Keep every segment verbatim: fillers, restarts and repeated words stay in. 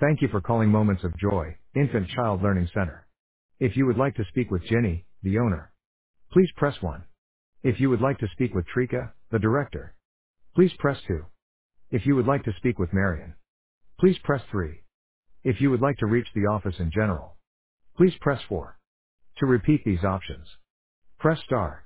Thank you for calling Moments of Joy, Infant Child Learning Center. If you would like to speak with Jenny, the owner, please press one. If you would like to speak with Trika, the director, please press two. If you would like to speak with Marion, please press three. If you would like to reach the office in general, please press four. To repeat these options, press star.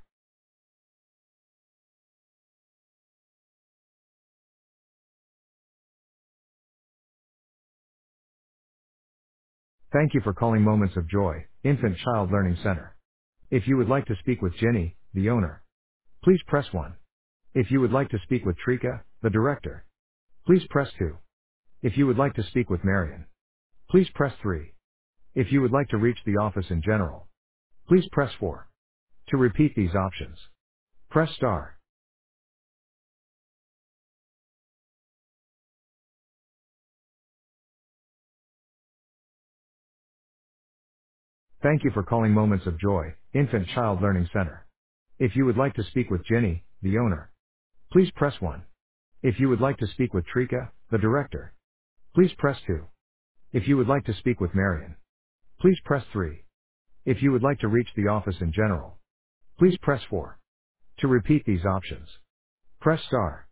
Thank you for calling Moments of Joy, Infant Child Learning Center. If you would like to speak with Jenny, the owner, please press one. If you would like to speak with Trika, the director, please press two. If you would like to speak with Marion, please press three. If you would like to reach the office in general, please press four. To repeat these options, press star. Thank you for calling Moments of Joy, Infant Child Learning Center. If you would like to speak with Jenny, the owner, please press one. If you would like to speak with Trika, the director, please press two. If you would like to speak with Marion, please press three. If you would like to reach the office in general, please press four. To repeat these options, press star.